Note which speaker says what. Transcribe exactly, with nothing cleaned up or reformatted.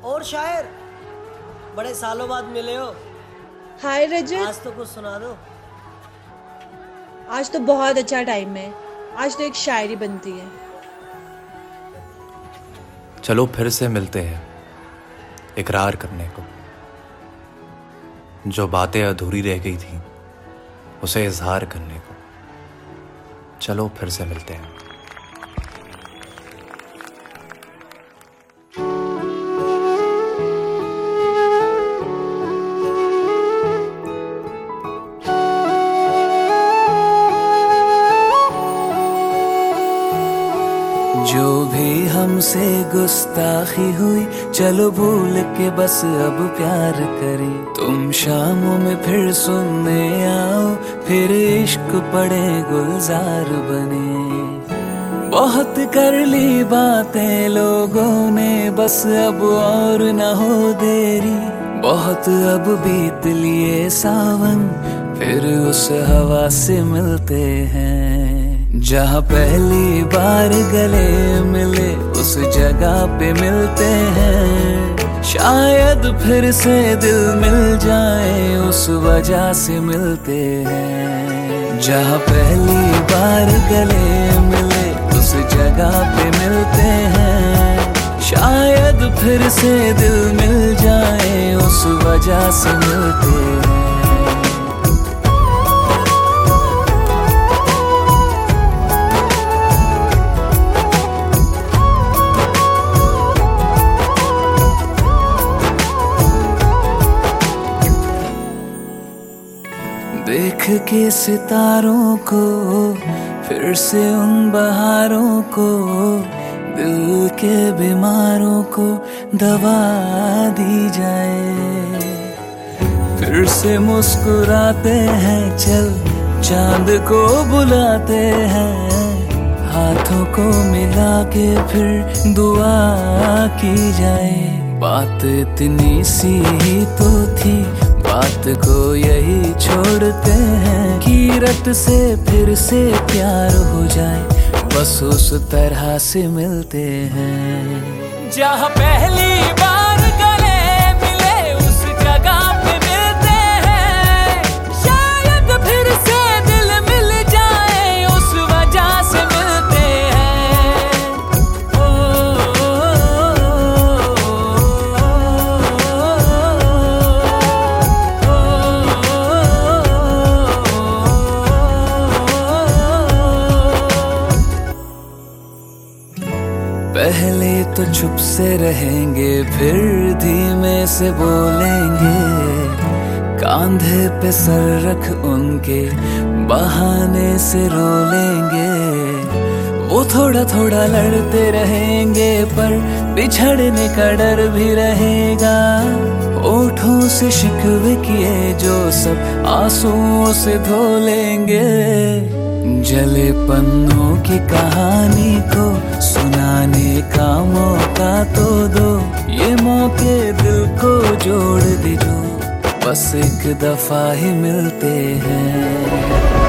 Speaker 1: और शायर, बड़े सालों बाद मिले हो।
Speaker 2: हाय रजत।
Speaker 1: आज तो कुछ सुना दो।
Speaker 2: आज तो बहुत अच्छा टाइम है। आज तो एक शायरी बनती है।
Speaker 3: चलो फिर से मिलते हैं इकरार करने को। जो बातें अधूरी रह गई थी उसे इजहार करने को। चलो फिर से मिलते हैं।
Speaker 4: जो भी हमसे गुस्ताखी हुई चलो भूल के बस अब प्यार करें। तुम शामों में फिर सुनने आओ, फिर इश्क पड़े गुलजार बने। बहुत कर ली बातें लोगों ने, बस अब और न हो देरी। बहुत अब बीत लिए सावन, फिर उस हवा से मिलते हैं। जहाँ पहली बार गले मिले उस जगह पे मिलते हैं। शायद फिर से दिल मिल जाए उस वजह से मिलते हैं। जहाँ पहली बार गले मिले उस जगह पे मिलते हैं। शायद फिर से दिल मिल जाए उस वजह से मिलते हैं। देख के सितारों को, फिर से उन बहारों को, दिल के बीमारों को दवा दी जाए। फिर से मुस्कुराते हैं, चल चांद को बुलाते हैं। हाथों को मिला के फिर दुआ की जाए। बात इतनी सी ही तो थी, बात को यही छोड़ते हैं। कीरत से फिर से प्यार हो जाए, बस उस तरह से मिलते हैं। जहाँ पहली बार गले मिले उस जगह पे मिलते हैं। शायद फिर से दिल मिल जाए उस वजह से मिलते हैं। ओ, ओ, पहले तो चुप से रहेंगे, फिर धीमे से बोलेंगे। कांधे पे सर रख उनके बहाने से रो लेंगे। वो थोड़ा थोड़ा लड़ते रहेंगे, पर बिछड़ने का डर भी रहेगा। ओठों से शिकवे किए जो सब आंसुओं से धो लेंगे। जले पन्नों की कहानी को सुनाने का मौका तो दो। ये मौके दिल को जोड़ दीजो, बस एक दफा ही मिलते हैं।